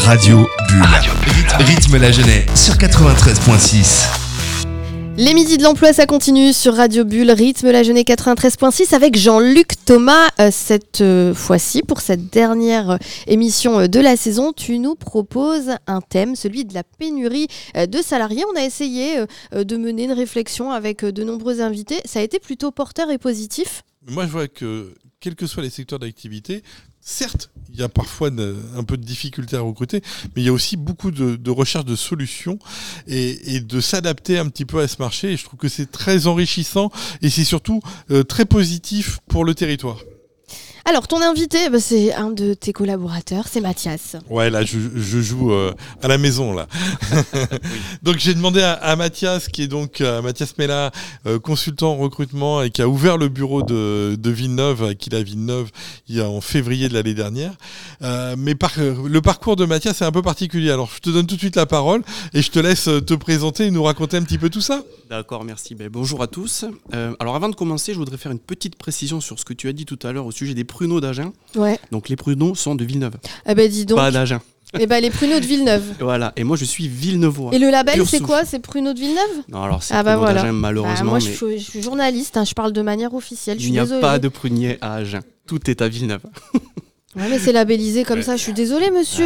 Radio Bulle. Rythme la jeunesse sur 93.6. Les midis de l'emploi, ça continue sur Radio Bulle, rythme la jeunesse 93.6 avec Jean-Luc Thomas. Cette fois-ci, pour cette dernière émission de la saison, tu nous proposes un thème, celui de la pénurie de salariés. On a essayé de mener une réflexion avec de nombreux invités. Ça a été plutôt porteur et positif. Moi, je vois que, quels que soient les secteurs d'activité, certes, il y a parfois un peu de difficulté à recruter, mais il y a aussi beaucoup de recherche de solutions et de s'adapter un petit peu à ce marché. Et je trouve que c'est très enrichissant et c'est surtout très positif pour le territoire. Alors, ton invité, c'est un de tes collaborateurs, c'est Mathias. Ouais, là, je joue à la maison, là. Oui. Donc, j'ai demandé à Mathias, qui est donc Mathias Mella, consultant en recrutement et qui a ouvert le bureau de Villeneuve, à Villeneuve, en février de l'année dernière. Mais le parcours de Mathias est un peu particulier. Alors, je te donne tout de suite la parole et je te laisse te présenter et nous raconter un petit peu tout ça. D'accord, merci. Bonjour à tous. Alors, avant de commencer, je voudrais faire une petite précision sur ce que tu as dit tout à l'heure au sujet des pruneaux d'Agen. Ouais. Donc les pruneaux sont de Villeneuve. Dis donc. Pas d'Agen. Les pruneaux de Villeneuve. Voilà, et moi je suis villeneuvois. Et le label, c'est quoi? C'est pruneaux de Villeneuve? Non, alors c'est pruneaux d'Agen, malheureusement. Moi, je suis journaliste, je parle de manière officielle. Il n'y a pas de prunier à Agen. Tout est à Villeneuve. Ouais, mais c'est labellisé comme ça. Je suis désolé, monsieur.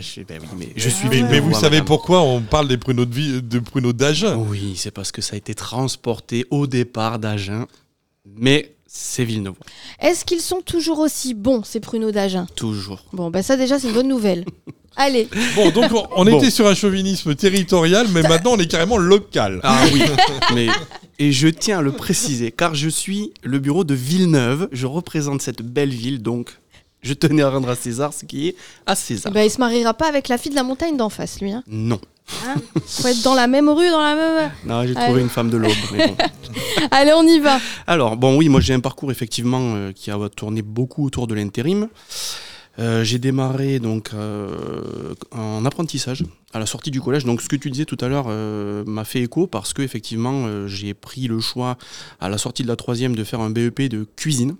Mais vous savez pourquoi on parle des pruneaux de pruneaux d'Agen? Oui, c'est parce que ça a été transporté au départ d'Agen. Mais c'est Villeneuve. Est-ce qu'ils sont toujours aussi bons, ces pruneaux d'Agen? Toujours. Bon, ça déjà, c'est une bonne nouvelle. Allez. Bon, donc on était sur un chauvinisme territorial, mais maintenant on est carrément local. Ah oui, et je tiens à le préciser, car je suis le bureau de Villeneuve, je représente cette belle ville, donc je tenais à rendre à César ce qui est à César. Il se mariera pas avec la fille de la montagne d'en face, lui. Hein. Non. Faut être dans la même rue, dans la même... Non, j'ai trouvé une femme de l'aube, mais bon. Allez, on y va. Alors, oui, moi j'ai un parcours effectivement qui a tourné beaucoup autour de l'intérim. J'ai démarré donc en apprentissage à la sortie du collège. Donc ce que tu disais tout à l'heure m'a fait écho parce que effectivement j'ai pris le choix à la sortie de la 3e de faire un BEP de cuisine.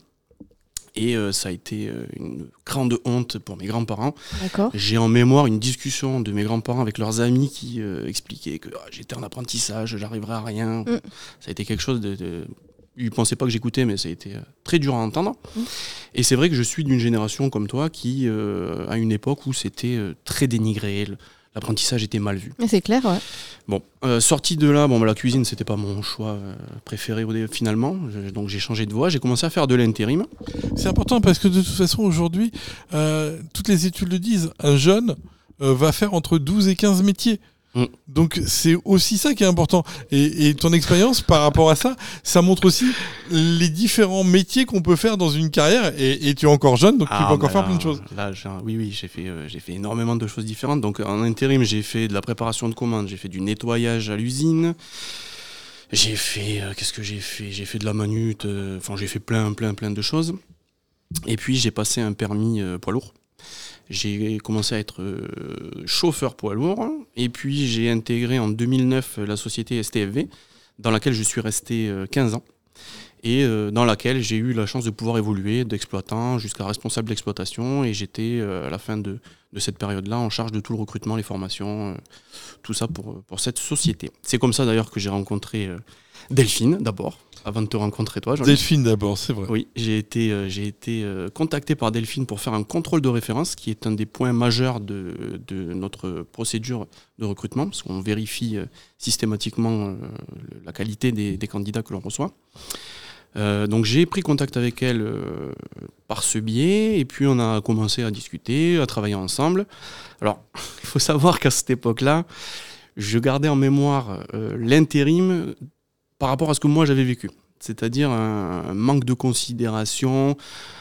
Et ça a été une grande honte pour mes grands-parents. D'accord. J'ai en mémoire une discussion de mes grands-parents avec leurs amis qui expliquaient que j'étais en apprentissage, j'arriverais à rien. Ça a été quelque chose de... Ils ne pensaient pas que j'écoutais, mais ça a été très dur à entendre. Et c'est vrai que je suis d'une génération comme toi qui, à une époque où c'était très dénigré, l'apprentissage était mal vu. C'est clair, ouais. Bon, sorti de là, la cuisine, c'était pas mon choix préféré finalement. Donc j'ai changé de voie, j'ai commencé à faire de l'intérim. C'est important parce que de toute façon, aujourd'hui, toutes les études le disent, un jeune va faire entre 12 et 15 métiers. Donc c'est aussi ça qui est important et ton expérience par rapport à ça, ça montre aussi les différents métiers qu'on peut faire dans une carrière et tu es encore jeune donc tu peux encore faire plein de choses. Là, oui, j'ai fait énormément de choses différentes. Donc en intérim j'ai fait de la préparation de commandes, j'ai fait du nettoyage à l'usine, j'ai fait qu'est-ce que j'ai fait de la manute, j'ai fait plein de choses et puis j'ai passé un permis poids lourd. J'ai commencé à être chauffeur poids lourd et puis j'ai intégré en 2009 la société STFV dans laquelle je suis resté 15 ans et dans laquelle j'ai eu la chance de pouvoir évoluer d'exploitant jusqu'à responsable d'exploitation et j'étais à la fin de cette période-là en charge de tout le recrutement, les formations, tout ça pour cette société. C'est comme ça d'ailleurs que j'ai rencontré Delphine d'abord. Avant de te rencontrer toi, Jean-Luc. Delphine d'abord, c'est vrai. Oui, j'ai été contacté par Delphine pour faire un contrôle de référence, qui est un des points majeurs de notre procédure de recrutement, parce qu'on vérifie systématiquement la qualité des candidats que l'on reçoit. Donc j'ai pris contact avec elle par ce biais, et puis on a commencé à discuter, à travailler ensemble. Alors, il faut savoir qu'à cette époque-là, je gardais en mémoire l'intérim par rapport à ce que moi j'avais vécu, c'est-à-dire un manque de considération,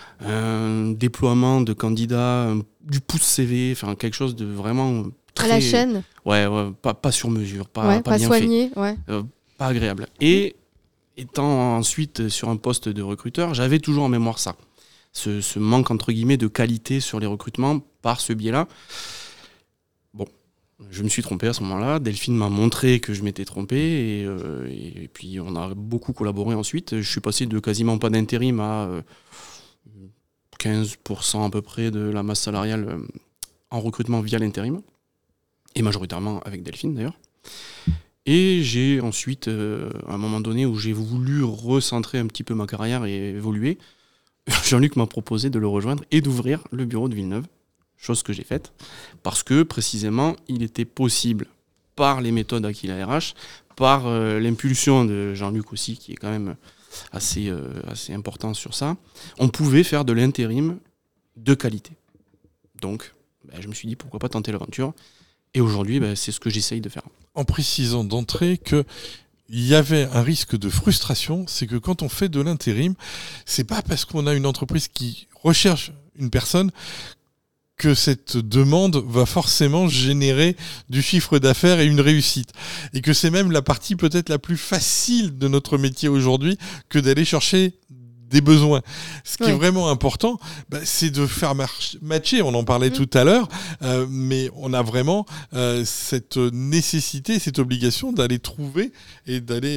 un déploiement de candidats, du pouce CV, quelque chose de vraiment très... À la chaîne. Ouais, pas sur mesure, pas bien soigné, fait, ouais. Pas agréable. Et étant ensuite sur un poste de recruteur, j'avais toujours en mémoire ça, ce manque entre guillemets de qualité sur les recrutements par ce biais-là. Bon. Je me suis trompé à ce moment-là. Delphine m'a montré que je m'étais trompé et puis on a beaucoup collaboré ensuite. Je suis passé de quasiment pas d'intérim à 15% à peu près de la masse salariale en recrutement via l'intérim, et majoritairement avec Delphine d'ailleurs. Et j'ai ensuite, à un moment donné où j'ai voulu recentrer un petit peu ma carrière et évoluer, Jean-Luc m'a proposé de le rejoindre et d'ouvrir le bureau de Villeneuve, chose que j'ai faite, parce que précisément il était possible, par les méthodes Aquila RH, par l'impulsion de Jean-Luc aussi, qui est quand même assez important sur ça, on pouvait faire de l'intérim de qualité. Donc, je me suis dit pourquoi pas tenter l'aventure. Et aujourd'hui, c'est ce que j'essaye de faire. En précisant d'entrée qu'il y avait un risque de frustration, c'est que quand on fait de l'intérim, c'est pas parce qu'on a une entreprise qui recherche une personne que cette demande va forcément générer du chiffre d'affaires et une réussite. Et que c'est même la partie peut-être la plus facile de notre métier aujourd'hui que d'aller chercher des besoins. Ce qui est vraiment important, c'est de faire matcher, on en parlait tout à l'heure, mais on a vraiment cette nécessité, cette obligation d'aller trouver et d'aller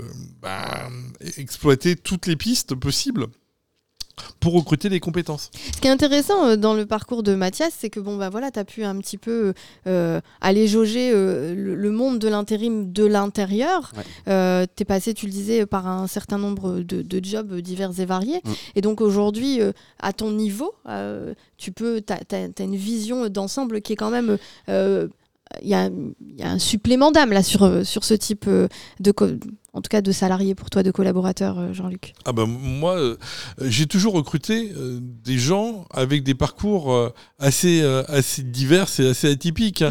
exploiter toutes les pistes possibles pour recruter des compétences. Ce qui est intéressant dans le parcours de Mathias, c'est que tu as pu un petit peu aller jauger le monde de l'intérim de l'intérieur. Ouais. Tu es passé, tu le disais, par un certain nombre de jobs divers et variés. Et donc aujourd'hui, à ton niveau, tu as une vision d'ensemble qui est quand même... Il y a un supplément d'âme là sur ce type en tout cas de salariés pour toi, de collaborateurs, Jean-Luc. Moi, j'ai toujours recruté des gens avec des parcours assez divers et assez atypiques.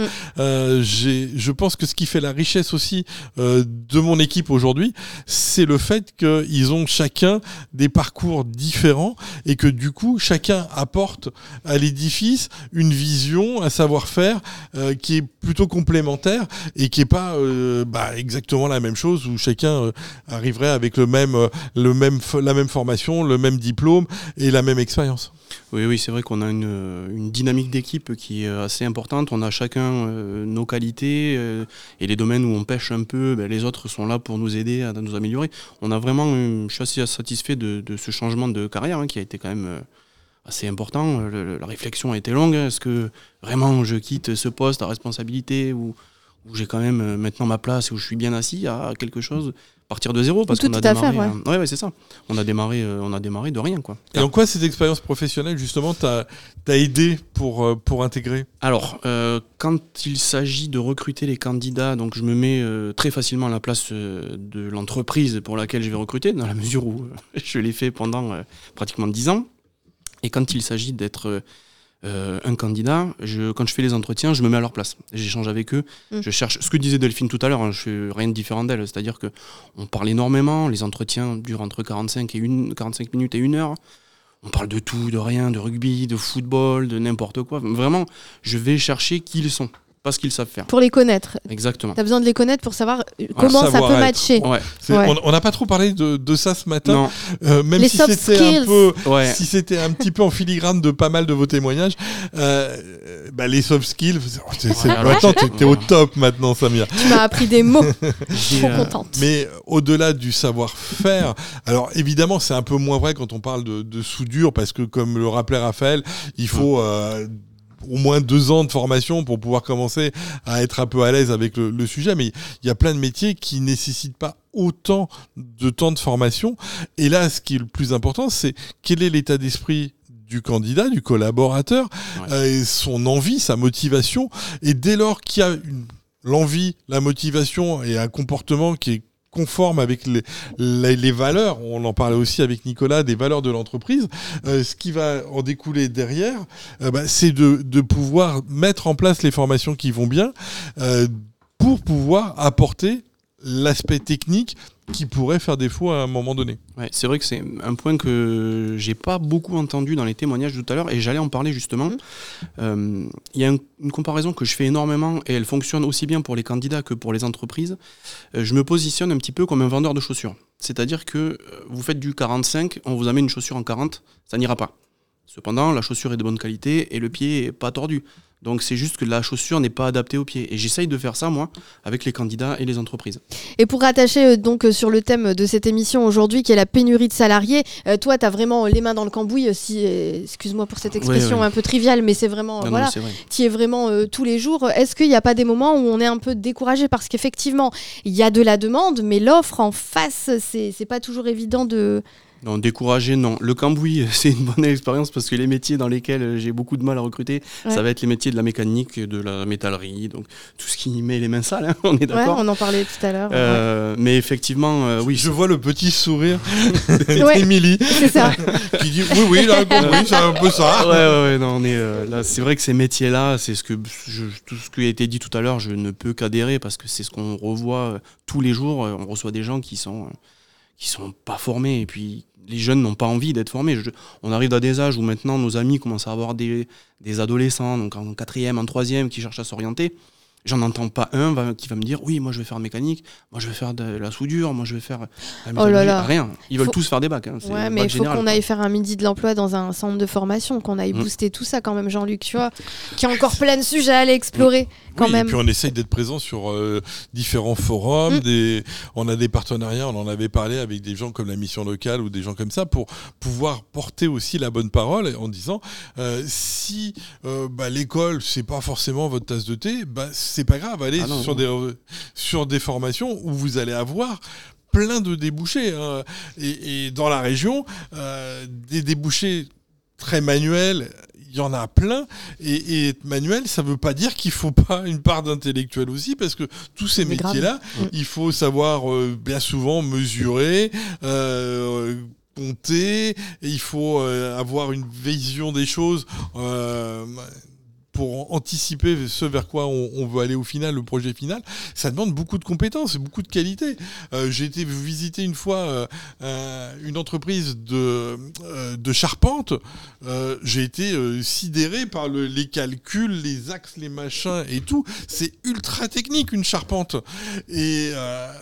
Je pense que ce qui fait la richesse aussi de mon équipe aujourd'hui, c'est le fait qu'ils ont chacun des parcours différents et que du coup, chacun apporte à l'édifice une vision, un savoir-faire qui est plutôt complémentaire et qui n'est pas exactement la même chose où chacun arriverait avec la même formation, le même diplôme et la même expérience. Oui, c'est vrai qu'on a une dynamique d'équipe qui est assez importante. On a chacun nos qualités et les domaines où on pêche un peu, les autres sont là pour nous aider à nous améliorer. On a vraiment, je suis assez satisfait de ce changement de carrière qui a été quand même assez important. La réflexion a été longue. Est-ce que vraiment je quitte ce poste à responsabilité où j'ai quand même maintenant ma place et où je suis bien assis à quelque chose, partir de zéro, parce qu'on a démarré. Ouais, c'est ça. On a démarré de rien, quoi. Et en quoi cette expérience professionnelle justement t'a aidé pour intégrer ? Alors, quand il s'agit de recruter les candidats, donc je me mets très facilement à la place de l'entreprise pour laquelle je vais recruter, dans la mesure où je l'ai fait pendant pratiquement 10 ans. Et quand il s'agit d'être un candidat, quand je fais les entretiens, je me mets à leur place. J'échange avec eux. Je cherche ce que disait Delphine tout à l'heure. Je fais rien de différent d'elle. C'est-à-dire qu'on parle énormément. Les entretiens durent entre 45 minutes et 1 heure. On parle de tout, de rien, de rugby, de football, de n'importe quoi. Vraiment, je vais chercher qui ils sont. Pas ce qu'ils savent faire. Pour les connaître. Exactement. Tu as besoin de les connaître pour savoir comment ça peut matcher. Ouais. On n'a pas trop parlé de ça ce matin. Même les si soft skills. Si c'était un petit peu en filigrane de pas mal de vos témoignages, les soft skills, maintenant t'es au top maintenant, Samia. Tu m'as appris des mots. Trop contente. Mais au-delà du savoir-faire, alors évidemment c'est un peu moins vrai quand on parle de soudure, parce que comme le rappelait Raphaël, il faut au moins 2 ans de formation pour pouvoir commencer à être un peu à l'aise avec le sujet, mais il y a plein de métiers qui nécessitent pas autant de temps de formation. Et là, ce qui est le plus important, c'est quel est l'état d'esprit du candidat, du collaborateur, son envie, sa motivation. Et dès lors qu'il y a l'envie, la motivation et un comportement qui est conforme avec les valeurs, on en parlait aussi avec Nicolas, des valeurs de l'entreprise, ce qui va en découler derrière, c'est de pouvoir mettre en place les formations qui vont bien pour pouvoir apporter l'aspect technique qui pourrait faire défaut à un moment donné. Ouais, c'est vrai que c'est un point que j'ai pas beaucoup entendu dans les témoignages tout à l'heure, et j'allais en parler justement. Il y a une comparaison que je fais énormément, et elle fonctionne aussi bien pour les candidats que pour les entreprises. Je me positionne un petit peu comme un vendeur de chaussures. C'est-à-dire que vous faites du 45, on vous amène une chaussure en 40, ça n'ira pas. Cependant, la chaussure est de bonne qualité et le pied n'est pas tordu. Donc c'est juste que la chaussure n'est pas adaptée au pied. Et j'essaye de faire ça, moi, avec les candidats et les entreprises. Et pour rattacher donc sur le thème de cette émission aujourd'hui, qui est la pénurie de salariés, toi, tu as vraiment les mains dans le cambouis, excuse-moi pour cette expression un peu triviale, mais c'est vraiment, tu y es vraiment tous les jours. Est-ce qu'il n'y a pas des moments où on est un peu découragé parce qu'effectivement, il y a de la demande, mais l'offre en face, c'est pas toujours évident de... Non, découragé, non. Le cambouis, c'est une bonne expérience parce que les métiers dans lesquels j'ai beaucoup de mal à recruter, ça va être les métiers de la mécanique, de la métallerie, donc tout ce qui met les mains sales, on est d'accord. On en parlait tout à l'heure. Mais effectivement, oui. Je vois le petit sourire d'Émilie c'est ça. qui dit oui, là, oui, c'est un peu ça. Ouais, non, on est là. C'est vrai que ces métiers-là, c'est tout ce qui a été dit tout à l'heure, je ne peux qu'adhérer parce que c'est ce qu'on revoit tous les jours. On reçoit des gens qui sont pas formés et puis les jeunes n'ont pas envie d'être formés. On arrive à des âges où maintenant nos amis commencent à avoir des adolescents, donc en 4e, en 3e, qui cherchent à s'orienter. J'en entends pas un qui va me dire oui, moi je vais faire mécanique, moi je vais faire de la soudure, moi je vais faire la métallurgie. Rien. Ils veulent tous faire des bacs. Ouais, mais il faut qu'on aille faire un midi de l'emploi dans un centre de formation, qu'on aille booster tout ça quand même, Jean-Luc, tu vois, qui a encore plein de sujets à aller explorer quand même. Et puis on essaye d'être présent sur différents forums. On a des partenariats, on en avait parlé avec des gens comme la mission locale ou des gens comme ça pour pouvoir porter aussi la bonne parole en disant si l'école c'est pas forcément votre tasse de thé, c'est pas grave, allez sur des formations où vous allez avoir plein de débouchés et dans la région des débouchés très manuels, il y en a plein et être manuel, ça veut pas dire qu'il faut pas une part d'intellectuel aussi, parce que tous ces métiers-là, il faut savoir bien souvent mesurer, compter, et il faut avoir une vision des choses pour anticiper ce vers quoi on veut aller au final, le projet final. Ça demande beaucoup de compétences et beaucoup de qualité. J'ai été visiter une fois une entreprise de charpente. J'ai été sidéré par les calculs, les axes, les machins et tout. C'est ultra technique, une charpente. Et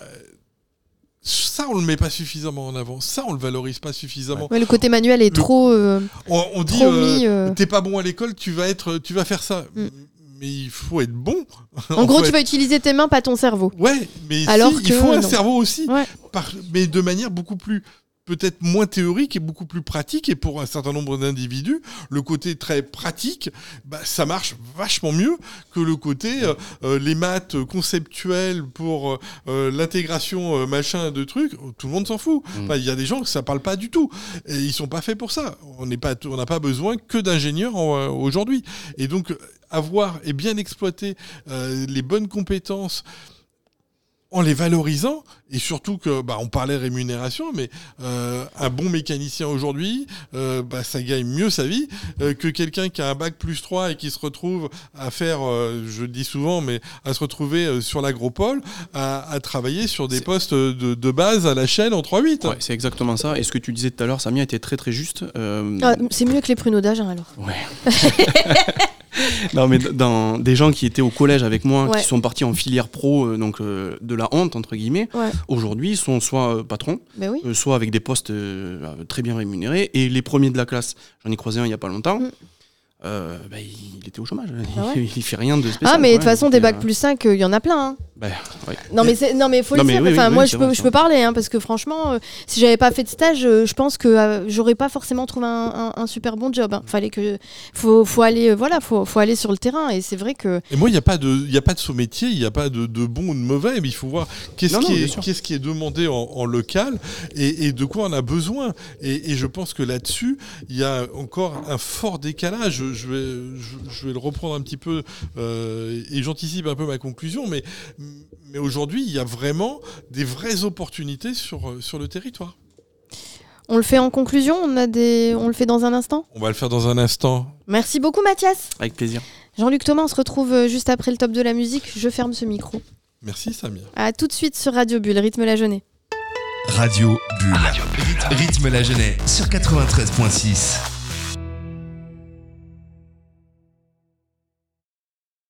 ça, on le met pas suffisamment en avant. Ça, on le valorise pas suffisamment. Ouais, le côté manuel est trop. On dit, t'es pas bon à l'école, tu vas faire ça. Mais il faut être bon. En gros, tu vas utiliser tes mains, pas ton cerveau. Ouais, mais il faut un cerveau aussi. Ouais. Mais de manière beaucoup plus, peut-être moins théorique et beaucoup plus pratique. Et pour un certain nombre d'individus, le côté très pratique, ça marche vachement mieux que le côté les maths conceptuelles pour l'intégration machin de trucs. Tout le monde s'en fout. Il y a des gens que ça parle pas du tout. Et ils sont pas faits pour ça. On n'a pas besoin que d'ingénieurs aujourd'hui. Et donc, avoir et bien exploiter les bonnes compétences en les valorisant, et surtout que on parlait rémunération, mais un bon mécanicien aujourd'hui, ça gagne mieux sa vie que quelqu'un qui a un bac +3 et qui se retrouve à faire, je le dis souvent, mais à se retrouver sur l'agropole, à travailler sur des postes de base à la chaîne en 3-8. Ouais, c'est exactement ça. Et ce que tu disais tout à l'heure, Samia, était très très juste. C'est mieux que les pruneaux d'âge, alors. Ouais. Non, mais dans des gens qui étaient au collège avec moi, qui sont partis en filière pro, donc de la honte entre guillemets, aujourd'hui sont soit patrons, soit avec des postes très bien rémunérés. Et les premiers de la classe, j'en ai croisé un il y a pas longtemps. Il était au chômage. Il fait rien de spécial. Ah, mais de toute façon, des bacs +5, il y en a plein. Non, mais faut le dire. Moi, je peux parler, parce que franchement, si j'avais pas fait de stage, je pense que j'aurais pas forcément trouvé un super bon job. Faut aller, faut aller sur le terrain. Et c'est vrai que. Et moi, il y a pas de sous-métier, il y a pas de bon ou de mauvais, mais il faut voir qu'est-ce qui est demandé en local et de quoi on a besoin. Et je pense que là-dessus, il y a encore un fort décalage. Je vais le reprendre un petit peu et j'anticipe un peu ma conclusion, mais aujourd'hui, il y a vraiment des vraies opportunités sur le territoire. On le fait en conclusion, on le fait dans un instant ? On va le faire dans un instant. Merci beaucoup, Mathias. Avec plaisir. Jean-Luc Thomas, on se retrouve juste après le top de la musique. Je ferme ce micro. Merci, Samia. À tout de suite sur Radio Bulle, Rythme la Jeunesse. Radio Bulle. Rythme la Jeunesse sur 93.6.